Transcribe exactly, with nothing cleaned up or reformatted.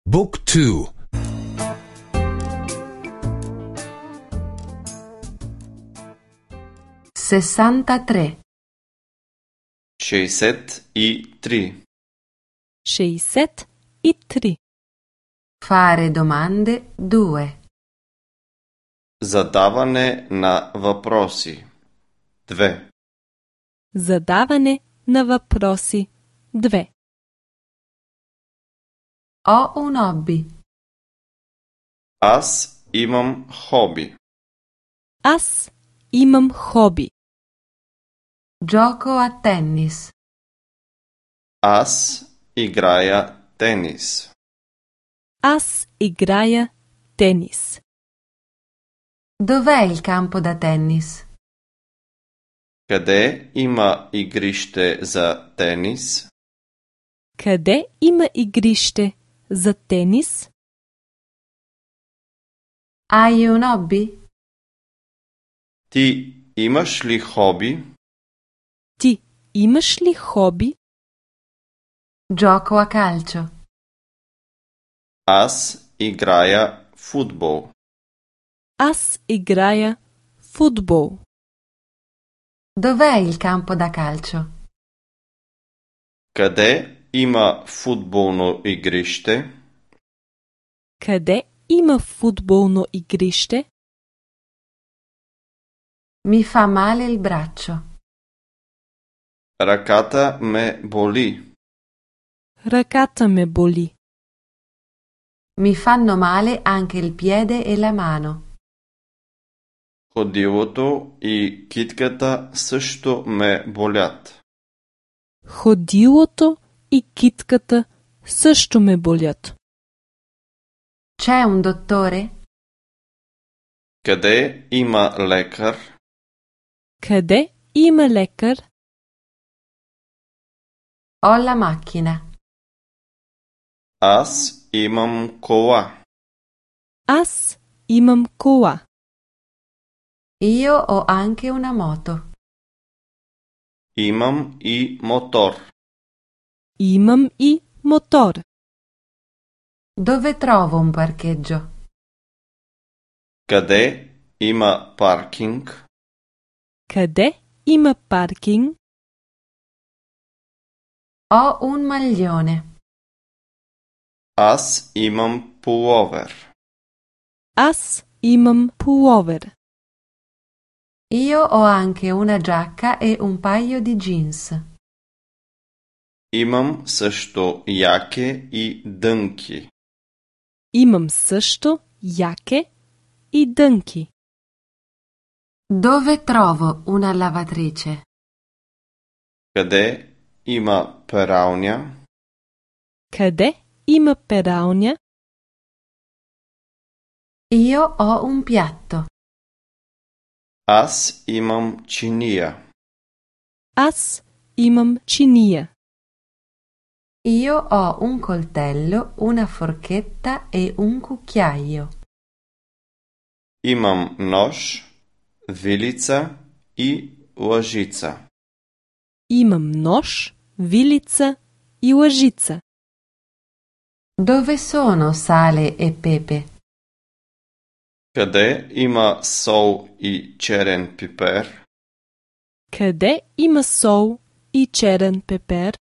Book two. sessantatré. šestdeset i tri. šestdeset и три. Fare domande due. Задаване на въпроси. две. Задаване на въпроси. две. Ho un hobby. Аз имам хоби. Аз имам хоби. Gioco a tennis. Аз играя тенис. Аз играя тенис. Dov'è il campo da tennis? Къде има игрище за тенис? Къде има игрище за тенис? Hai un hobby? Ти имаш ли хоби? Ти имаш ли хоби? Gioco a calcio. Аз играя футбол. Аз играя футбол. Dov'è il campo da calcio? Къде има футболно игрище? Къде има футболно игрище? Mi fa male il braccio. Ръката ме боли. Ръката ме боли. Mi fanno male anche il piede e la mano. Ходилото и китката също ме болят. Ходилото и китката също ме болят. C'è un dottore? Къде има лекар? Къде има лекар? Ho la macchina. Аз имам кола. Аз имам кола. Io ho anche una moto. Имам и мотор. Имам и мотор. Dove trovo un parcheggio? Къде има паркинг? Къде има паркинг? Ho un maglione. Аз имам пуловер. Аз имам пуловер. Io ho anche una giacca e un paio di jeans. Имам също яке и дънки. Имам също яке и дънки. Dove trovo una lavatrice? Къде има пералня? Къде има пералня? Io ho un piatto. Аз имам чиния. Аз имам чиния. Io ho un coltello, una forchetta e un cucchiaio. Имам нож, вилица и лъжица. Имам нож, вилица и лъжица. Dove sono sale e pepe? Къде има сол и черен пипер? Къде има сол и черен пепер?